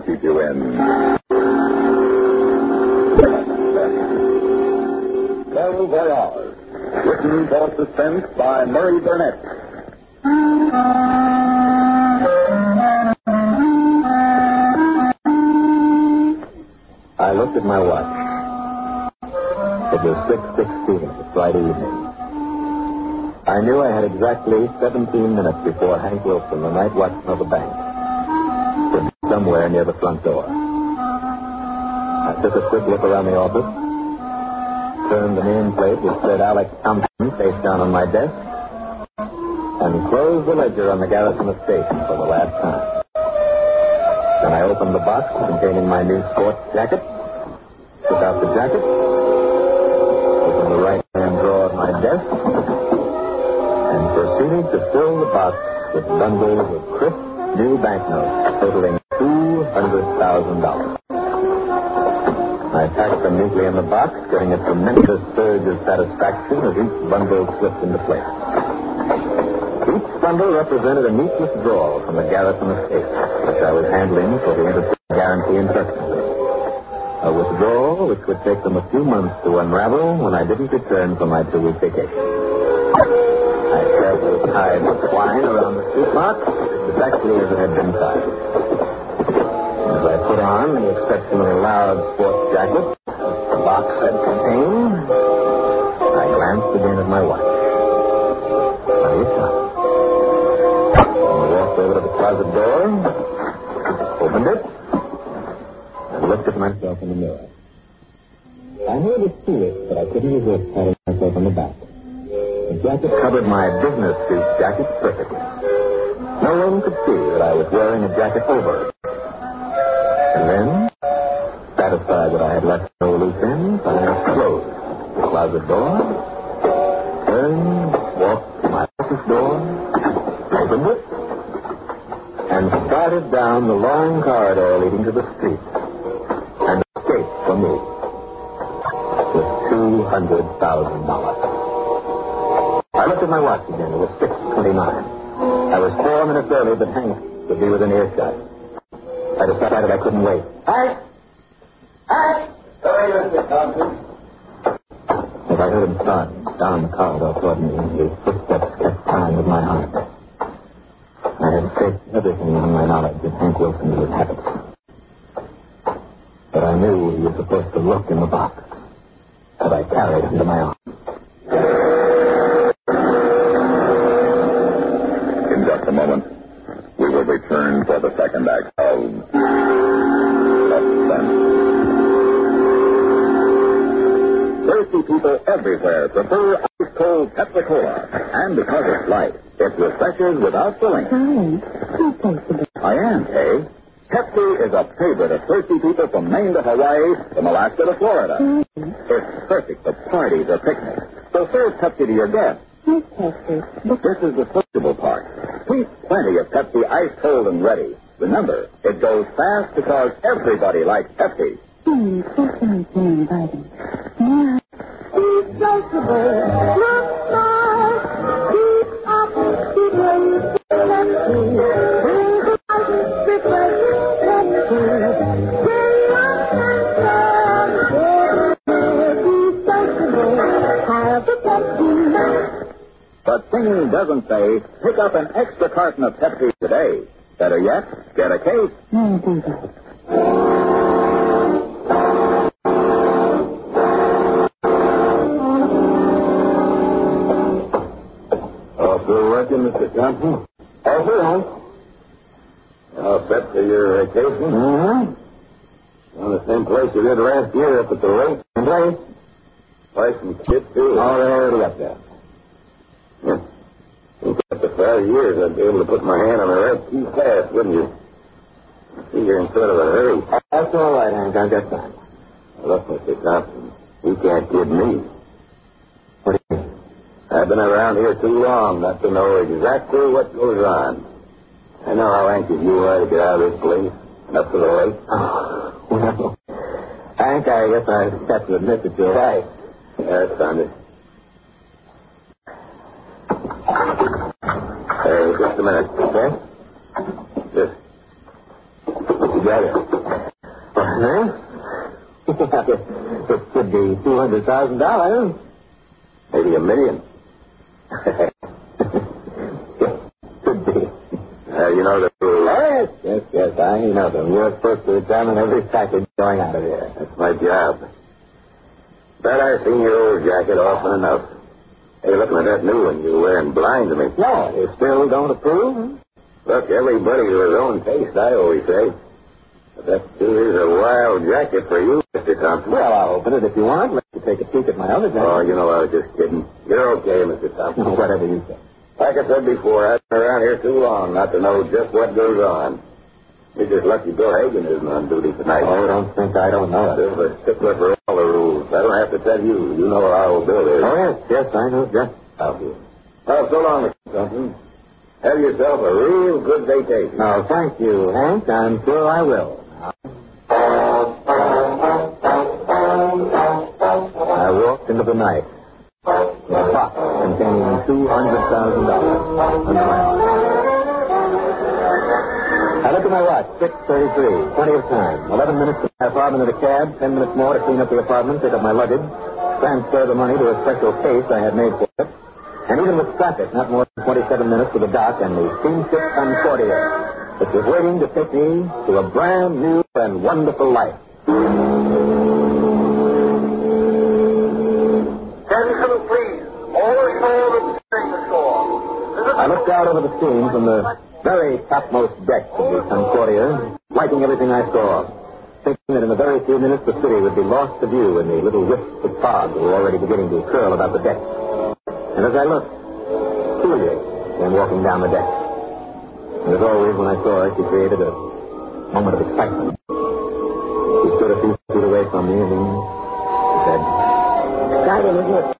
keep you in Belle Voyage. Written for suspense by Murray Burnett. I looked at my watch. It was 6:16 Friday evening. I knew I had exactly 17 minutes before Hank Wilson, the night watchman of the bank, would be somewhere near the front door. I took a quick look around the office, turned the nameplate which said Alex Thompson face down on my desk, and closed the ledger on the Garrison estate for the last time. Then I opened the box containing my new sports jacket, took out the jacket, opened the right-hand drawer of my desk, and proceeded to fill the box with bundles of crisp new banknotes totaling $200,000. I packed them neatly in the box, getting a tremendous surge of satisfaction as each bundle slipped into place. Each bundle represented a neat withdrawal from the Garrison estate, which I was handling for the Interstate Guarantee Investment Company. A withdrawal which would take them a few months to unravel when I didn't return from my 2-week vacation. I carefully tied the twine around the suit box exactly as it had been tied. As I put on the exceptionally loud sports jacket the box had contained, I glanced again at my watch. I was time. I walked over to the closet door, opened it, and looked at myself in the mirror. I knew it was foolish, but I couldn't resist patting myself on the back. The jacket covered my business suit jacket perfectly. No one could see that I was wearing a jacket over it. And then, satisfied that I had left no loose ends, I closed the closet door, turned, walked to my office door, opened it, and started down the long corridor leading to the street, and escaped from me with $200,000. I looked at my watch again. It was 6:29. I was 4 minutes early, but Hank would be within earshot. I decided I couldn't wait. Hank! Hank! Sorry, Mr. Thompson. As I heard him start down the corridor toward me, his footsteps kept time with my heart. I had staked everything on my knowledge of Hank Wilson's habits. But I knew he was supposed to look in the box that I carried under my arm. In just a moment, we will return for the second act of Suspense. Thirsty people everywhere prefer ice-cold Pepsi-Cola. And because it's light, it refreshes without filling. I am, eh? Pepsi is a favorite of thirsty people from Maine to Hawaii, from Alaska to Florida. It's perfect for parties or picnics. So serve Pepsi to your guests. This is the sociable part. Keep plenty of Pepsi ice cold and ready. Remember, it goes fast because everybody likes Pepsi. So inviting. Yeah. Be sociable. Look smart. Keep up. Keep ready. Pepsi. Bring the light. Refreshing Pepsi. Stay young and strong. Be sociable. Have the Pepsi. But singing doesn't say, pick up an extra carton of Pepsi today. Better yet, get a case. All through working, Mr. Thompson? All through, Hank. All set for your vacation? Mm-hmm. On the same place you did last year up at the lake. Place? Place and kid, too. Already up there. Yeah. After 5 years, I'd be able to put my hand on the right key fast, wouldn't you? See, you're in sort of a hurry. That's all right, Hank. I've got time. Look, Mr. Thompson, you can't kid me. What do you mean? I've been around here too long not to know exactly what goes on. I know how anxious you are to get out of this place and up to the lake. Oh, well, Hank, I guess I have to admit that you're right. Yeah, that's found it. Just a minute, okay? Just. What you got here? Huh? It could be $200,000. Maybe $1 million. Could be. You know the rules. Yes, I know them. You're supposed to examine every package going out of here. That's my job. Bet I've seen your old jacket often enough. Hey, looking at that new one you're wearing blind to me. No, you still don't approve? Look, everybody to his own taste, I always say. But that sure is a wild jacket for you, Mr. Thompson. Well, I'll open it if you want. Let you take a peek at my other jacket. Oh, you know, I was just kidding. You're okay, Mr. Thompson. Whatever you say. Like I said before, I've been around here too long not to know just what goes on. You're just lucky Bill Hagen isn't on duty tonight. Oh, don't think I don't know it. There's a stickler for all the rules. I don't have to tell you. You know how old Bill is. Oh, yes, I know just how he is. Well, so long, Mr. Thompson. Have yourself a real good vacation. Oh, thank you, Hank. I'm sure I will. I walked into the night with a box containing $200,000 under my arm. I looked at my watch, 6:33, plenty of time. 11 minutes to my apartment in a cab, 10 minutes more to clean up the apartment, pick up my luggage, transfer the money to a special case I had made for it, and even with traffic, not more than 27 minutes to the dock and the steamship Concordia, which was waiting to take me to a brand new and wonderful life. Attention, please. All ashore reporting the shore. I looked out over the scene from the very topmost deck of the Concordia, liking everything I saw, thinking that in a very few minutes the city would be lost to view in the little wisps of fog that were already beginning to curl about the deck. And as I looked, Julia came walking down the deck. And as always, when I saw her, she created a moment of excitement. She stood a few feet away from me, and then she said, Exciting, isn't it?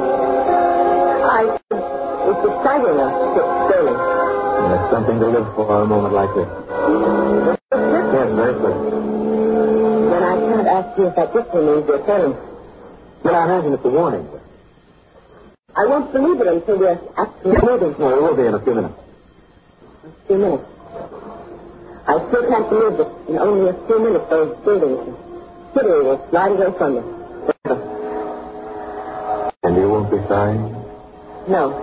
It's exciting, sailing. and it's something to live for a moment like this. Yes, very good. Then I can't ask you if that picture means you're sailing. Well, I imagine it's a warning. I won't believe it until we're actually moving. No, it will be in a few minutes. A few minutes. I still can't believe that in only a few minutes those buildings and city will slide away from me. And you won't be sorry? No.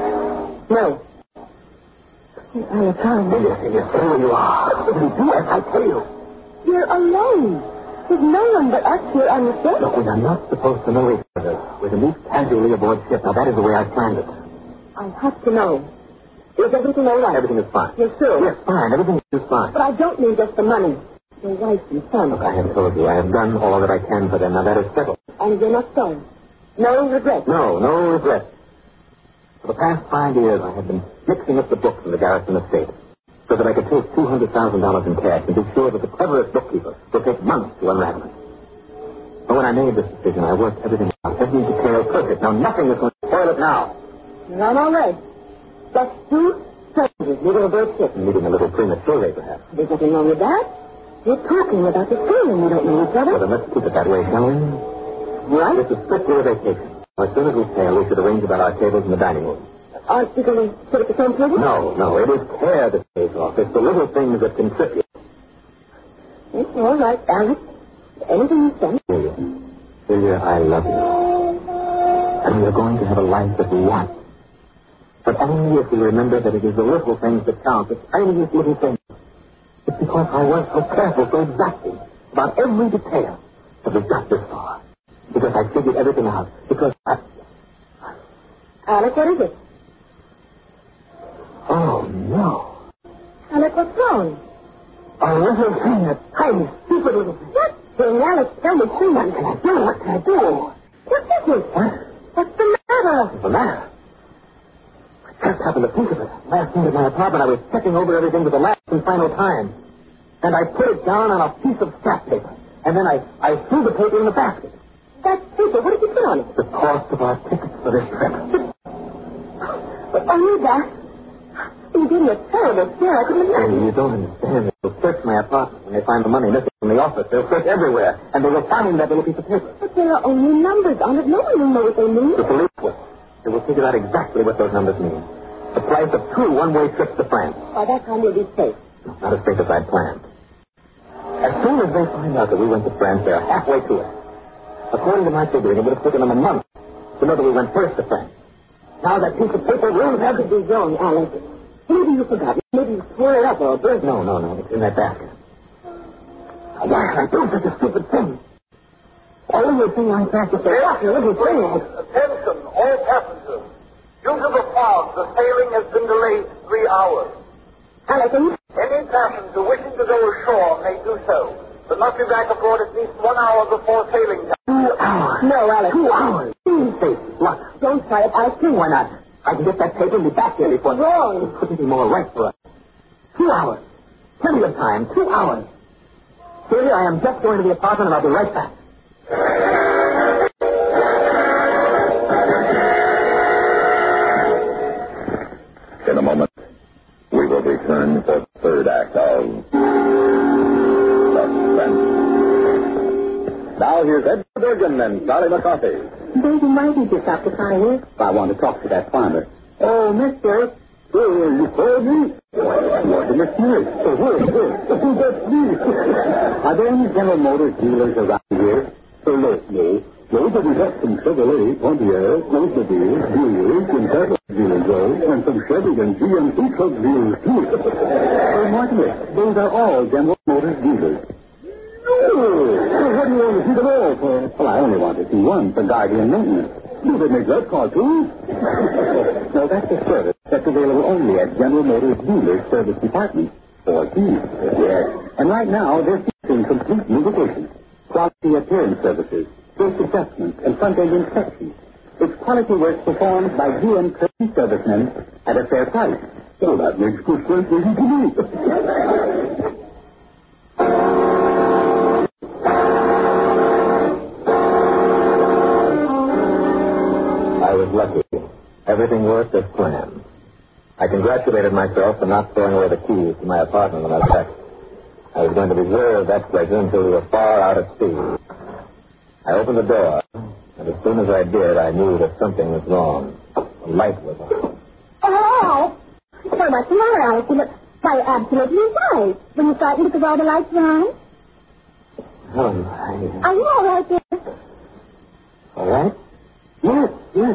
I'm calm. Yes, there you are. Do as I tell you. You're alone. There's no one but us here on the ship. Look, we are not supposed to know each other. We're to meet casually aboard ship. Now, that is the way I planned it. I have to know. Is everything all right? Everything is fine. You're sure? Yes, fine. Everything is fine. But I don't mean just the money. Your wife and son. Look, I have told you. I have done all that I can for them. Now, that is settled. And you're not sorry? No regret? No regret. For the past 5 years, I have been mixing up the books in the Garrison estate so that I could take $200,000 in cash and be sure that the cleverest bookkeeper will take months to unravel it. But when I made this decision, I worked everything out, every detail perfect. Now, nothing is going to spoil it now. I'm all right. Just two strangers leaving aboard ship. Meeting a little prematurely, perhaps. There's nothing wrong with that. You're talking about the sailing. We don't know each other. Well, then let's keep it that way, shall we? Right? This is strictly a vacation. As soon as we sail, we should arrange about our tables in the dining room. Aren't you going to sit at the same table? No. It is care that pays off. It's the little things that contribute. It's all right, Alex. Anything you say. Celia, I love you. And we are going to have a life that we want. But only if we remember that it is the little things that count, the tiniest little things. It's because I was so careful, so exacting about every detail that we've got this far. Because I figured everything out. Because Alex, what is it? Oh, no. Alex, what's wrong? A little thing, a tiny, stupid little thing. What thing, Alex? Tell me, please. What can I do? What can I do? What is it? What? What's the matter? What's the matter? I just happened to think of it. Last night at my apartment, I was checking over everything for the last and final time. And I put it down on a piece of scrap paper. And then I threw the paper in the basket. That paper, what did you put on it? The cost of our tickets for this trip. But only that? You gave me a terrible scare. I couldn't imagine. You don't understand. They'll search my apartment. When they find the money missing from the office, they'll search everywhere. And they will find that little piece of paper. But there are only numbers on it. No one will know what they mean. The police will. They will figure out exactly what those numbers mean. The price of 2 one-way trips to France. By that time, you'll be safe. Not as safe as I'd planned. As soon as they find out that we went to France, they're halfway to it. According to my figuring, it would have taken them a month to know that we went first to France. Now that piece of paper ruins How could be wrong, Alex? Maybe you forgot. Maybe you tore it up or burnt it. No. It's in that basket. Why did I do such a stupid thing? All of your thing on fast to say, Attention, all passengers. Due to the fog, the sailing has been delayed 3 hours. Alex, Any passenger wishing to go ashore may do so, but must be back aboard at least 1 hour before sailing time. 2 hours. No, Alex. 2 hours. Please, look. Don't try it, Alex. Why not? I can get that paper and be back there before... Wrong. It couldn't be more right for us. 2 hours. Plenty of time. 2 hours. Here I am just going to the apartment and I'll be right back. In a moment, we will return for the third act of Suspense. Now here's Ed Bergen and Charlie McCarthy. Baby, why did you stop to find me? I want to talk to that farmer. Oh, mister. You called me? What in the Smith? Who that's me? Are there any General Motors dealers around here? So lately, those that we got some Chevrolet, Pontiac, Oldsmobile, Buick, and Cadillac dealers, and some Chevy and GMC truck dealers, too. Oh, Martin, those are all General Motors dealers. Oh, well, what do you want to see them all for? Well, I only want to see one for guardian maintenance. Do they make that car, too? No, that's a service that's available only at General Motors Dealers Service Department, or D. Yes. And right now, they're featuring complete lubrication, quality appearance services, first adjustments, and front-end inspections. It's quality work performed by GM Curtin servicemen at a fair price. Oh, that makes good sense to me. I was lucky. Everything worked as planned. I congratulated myself for not throwing away the keys to my apartment when I left. I was going to reserve that pleasure until we were far out at sea. I opened the door, and as soon as I did, I knew that something was wrong. The light was on. Oh, so what's the matter, Alex? You look quite absolutely right. When you started to look at all the lights on. Helen, Are you all right there? all right? Yes.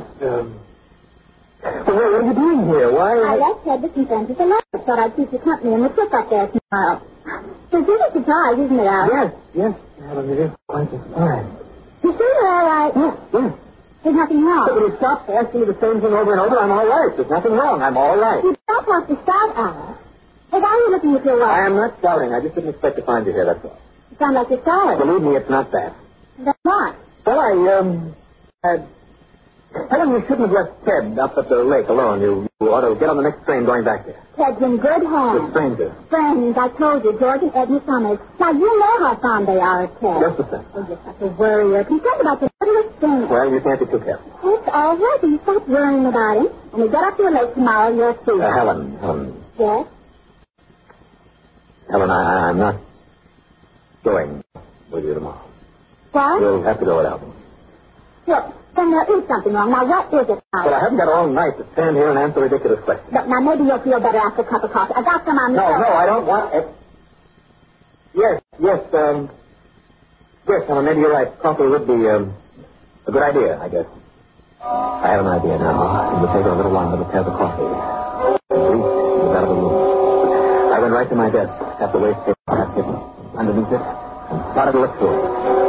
Well, what are you doing here? Why? I left Ted with some friends at the lodge. Thought I'd keep you company on the trip up there tomorrow. So it's a surprise, isn't it, Alex? Yes. Helen, it is quite a surprise. You sure you're all right? Yes. There's nothing wrong. But when you stop asking me the same thing over and over, I'm all right. There's nothing wrong. I'm all right. You don't have to start, Alex. Hey, why are you looking at your watch? I am not shouting. I just didn't expect to find you here, that's all. You sound like you're sorry. Believe me, it's not that. Then what? Well, Helen, you shouldn't have left Ted up at the lake alone. You ought to get on the next train going back there. Ted's in good The hands. stranger. Friends, I told you, George and Edna Summers. Now, you know how fond they are of Ted. Just a second. Oh, you're such a worrier. Concerned about the littlest thing. Well, you can't be too careful. It's all right. You stop worrying about him. When we get up to the lake tomorrow, you'll see. Helen. Yes? Helen, I'm not going with you tomorrow. What? You'll have to go without me. Look, then there is something wrong. Now, what is it, But Alex? I haven't got all night to stand here and answer ridiculous questions. Look, now, maybe you'll feel better after a cup of coffee. I got some on the No, stove. I don't want it. Yes, Helen, maybe you're right. Coffee would be a good idea, I guess. I have an idea now. It would take a little longer to pair the coffee. Reach was out of the room. I went right to my desk, at the waste paper basket, underneath it, and started to look through it.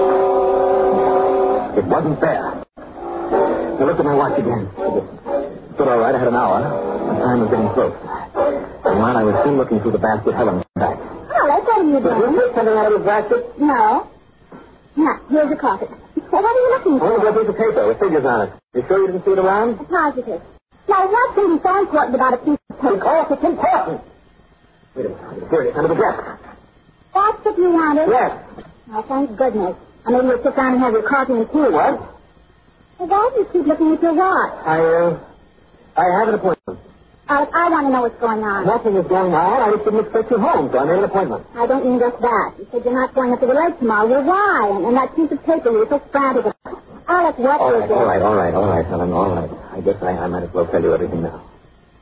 It wasn't there. I looked at my watch again. It stood all right. I had an hour. The time was getting close. And while I was still looking through the basket, Helen came back. Alex, what are you doing? Did you take something out of the basket? No. Now, here's the coffee. Well, what are you looking for? Only a piece of paper with figures on it. You sure you didn't see it around? Positive. Now, what can be so important about a piece of paper? Because it's important. Wait a minute. Here it is, under the desk. That's what you wanted? Yes. Oh, thank goodness. I maybe you'll sit down and have your coffee and tea. What? Well, why do you keep looking at your watch? I have an appointment. Alex, I want to know what's going on. Nothing is going on. I just didn't expect you home, so I made an appointment. I don't mean just that. You said you're not going up to the lake tomorrow. Well, why? And that piece of paper you were so frantic about. Alex, what is it? All right, Helen, all right. I guess I might as well tell you everything now.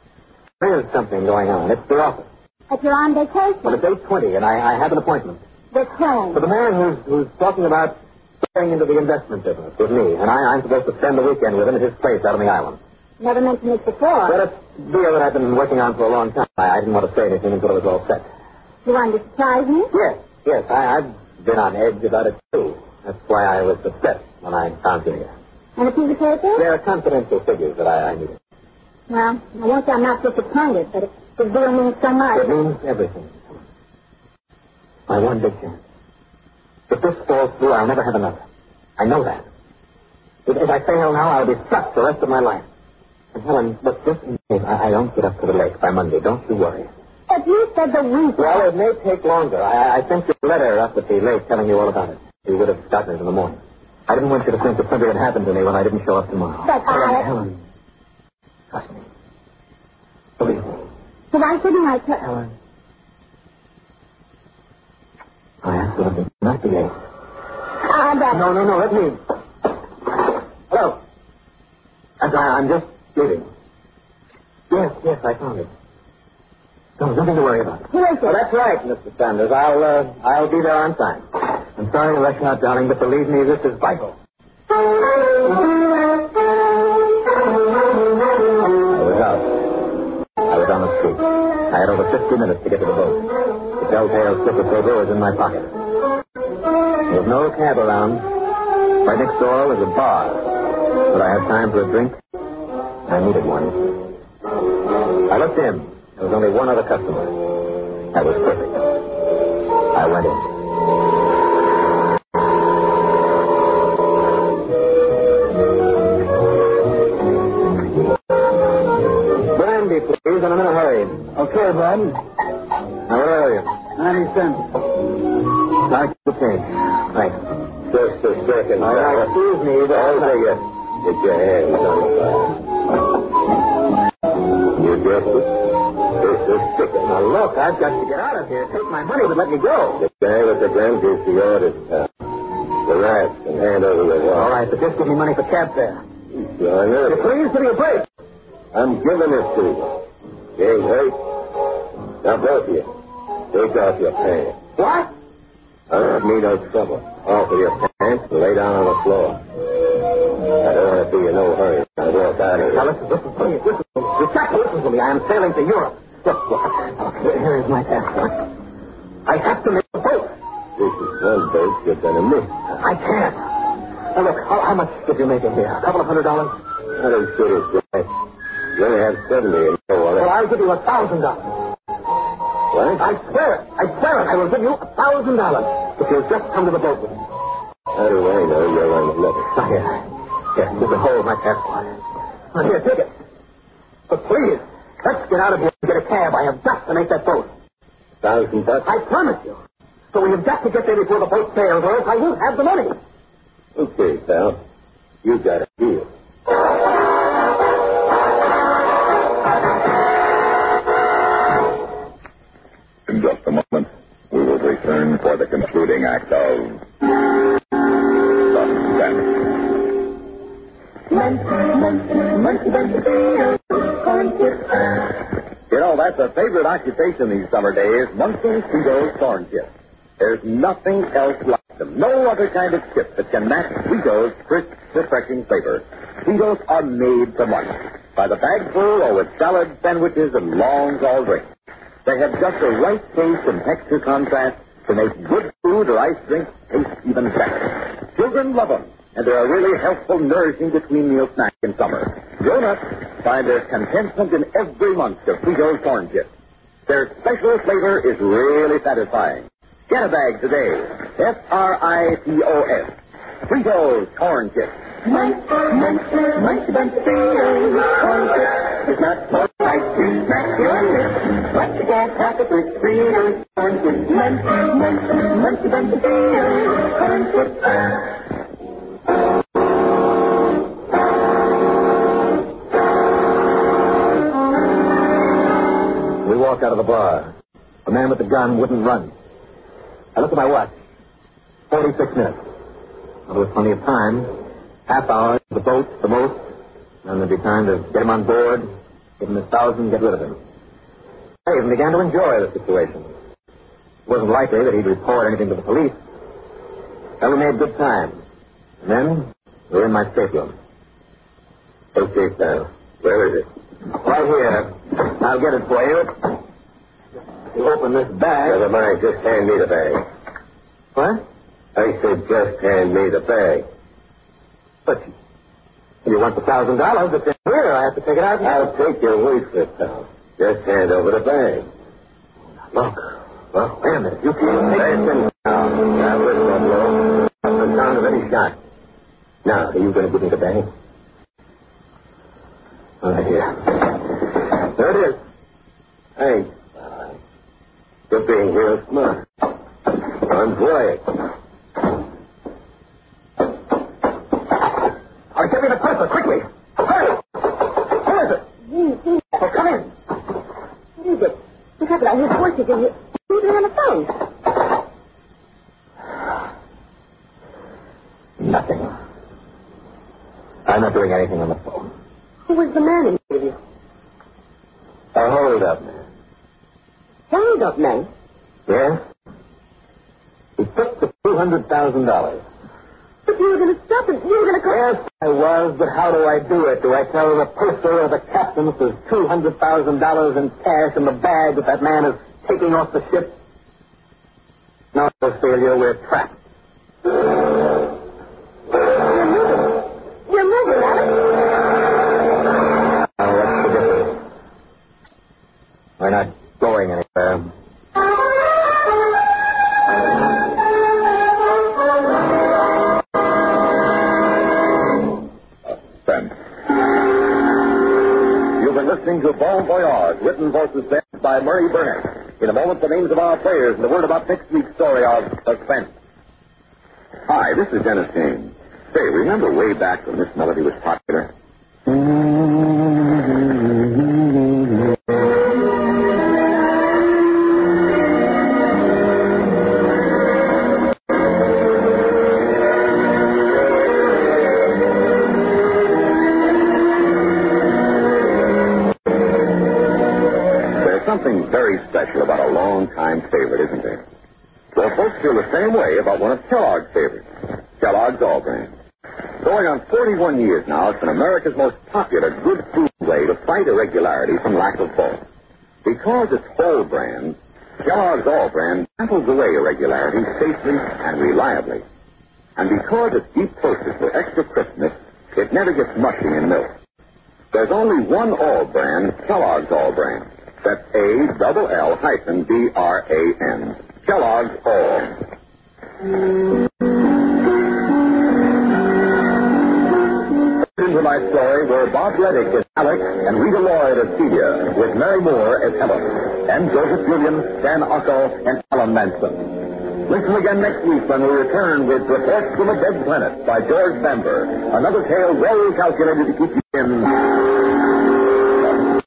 There is something going on. It's the office. But you're on vacation. Well, it's 8:20, and I have an appointment. With whom? For the man who's talking about going into the investment business with me, and I'm supposed to spend the weekend with him at his place out on the island. Never mentioned it before. But it's a deal that I've been working on for a long time. I didn't want to say anything until it was all set. You wanted to surprise me? Yes. I've been on edge about it, too. That's why I was upset when I found you here. And a piece of paper? They're confidential figures that I needed. Well, I won't say I'm not disappointed, but the deal means so much. It means everything. My one big chance. If this falls through, I'll never have another. I know that. If I fail now, I'll be stuck the rest of my life. And Helen, look, just in case I don't get up to the lake by Monday, don't you worry. But you said the week. Well, it may take longer. I sent you a letter up at the lake telling you all about it. You would have gotten it in the morning. I didn't want you to think that something had happened to me when I didn't show up tomorrow. But Helen, trust me. Believe me. So why shouldn't I tell... Helen. I absolutely not be late. No, let me. Hello. I'm just leaving. Yes, I found it. No, nothing to worry about. Who is it? Oh, that's right, Mr. Sanders. I'll be there on time. I'm sorry to rush out, darling, but believe me, this is vital. I was out. I was on the street. I had over 50 minutes to get to the boat. The telltale slip of paper was in my pocket. There was no cab around. Right next door was a bar. Would I have time for a drink? I needed one. I looked in. There was only one other customer. That was perfect. I went in. Brandy, please, and I'm in a hurry. Okay, Bud. Now, where are you? 90 cents. Thanks for the change. Thanks. Just a second. Excuse me, but I'll take it. Get your hands on the bar. You guessed it. This is sticking. now look, I've got to get out of here. Take my money, but let me go. The guy with the gun gives the orders. The rats and hand over your wallet. All right, but just give me money for cab fare. Sure enough. Please, give me a break. I'm giving it to you. You ain't hurt? Now, both of you, take off your pants. What? I don't mean no trouble. Off of your pants and lay down on the floor. I don't want to be in no hurry. I walk out of here. Now, listen, please, listen. You got to listen to me. I am sailing to Europe. Look, here is my passport. I have to make a boat. This is one boat you're going to miss. I can't. Now, look, how much did you make in here? A couple of $100? I don't shoot it, right. You only have 70 in your wallet. Well, I'll give you $1,000. What? I swear it. I will give you $1,000 if you'll just come to the boat with me. How do I know you're unlimited? Now, here, you can hold my passport. Now, here, take it. But please, let's get out of here and get a cab. I have got to make that boat. $1,000? I promise you. So we have got to get there before the boat sails, or else I won't have the money. Okay, pal. You got a deal. In just a moment, we will return for the concluding act of Suspense. You know, that's a favorite occupation these summer days, munching Fritos corn chips. There's nothing else like them. No other kind of chip that can match Fritos' crisp, refreshing flavor. Fritos are made to munch, by the bagful or with salad, sandwiches, and long tall drinks. They have just the right taste and texture contrast to make good food or ice drinks taste even better. Children love them, and they're a really healthful, nourishing between-meal snack in summer. Grown-ups find there's contentment in every munch of Fritos corn chips. Their special flavor is really satisfying. Get a bag today. Fritos. Fritos corn chips. Munch, bunch, Fritos corn chips. It's not more ice cream, smack your lips. Watch the gas pocket with Fritos corn chips. Munch, bunch, Fritos corn chips. We walked out of the bar. The man with the gun wouldn't run. I looked at my watch. 46 minutes. Well, there was plenty of time. Half hour, the boat, the most. And there'd be time to get him on board, give him $1,000, get rid of him. I even began to enjoy the situation. It wasn't likely that he'd report anything to the police. And we made good time. And then we were in my stateroom. Okay, sir. Where is it? Right here. I'll get it for you. You open this bag. Never mind. Just hand me the bag. What? I said just hand me the bag. But you want the $1,000 that's in here. I have to take it out. I'll take your word for it, pal. Just hand over the bag. Look. Well, wait a minute. You can't take Listen now. Now, listen, Buffalo. Not the sound of any shot. Now, are you going to give me the bag? Right here. There it is. Thanks. You're being real smart. Enjoy it. All right, get me the purse, quickly. Hurry. Who is it? Oh, come in. What is it? What happened? I heard voices in here. Who's on the phone? Nothing. I'm not doing anything on the phone. Who was the man in the interview? A hold-up man. Hold up, man. Yes? He took the $200,000. But you were going to stop him. You were going to call... Yes, I was, but how do I do it? Do I tell the purser or the captain that there's $200,000 in cash in the bag that man is taking off the ship? No, Ophelia, we're trapped. You're moving, Alex. Now, what's the difference? We're not going anywhere. You've been listening to Bon Voyage, written for suspense by Murray Burnett. In a moment, the names of our players and the word about next week's story of Suspense. Hi, this is Dennis James. Say, remember way back when this melody was popular? There's something very special about a long-time favorite, isn't there? Well, folks feel the same way about one of Kellogg's favorites, Kellogg's All Brand. Going on 41 years now, it's been America's most popular good food way to fight irregularity from lack of bulk. Because it's whole brand, Kellogg's All Brand battles away irregularity safely and reliably. And because it's deep toasted for extra crispness, it never gets mushy in milk. There's only one All Brand, Kellogg's All Brand. That's ALL-BRAN. Kellogg's All. In tonight's story were Bob Reddick as Alex and Rita Lloyd as Celia, with Mary Moore as Helen, and Joseph Julian, Dan Ocko, and Alan Manson. Listen again next week when we return with Reports from a Dead Planet by George Bamber, another tale well calculated to keep you in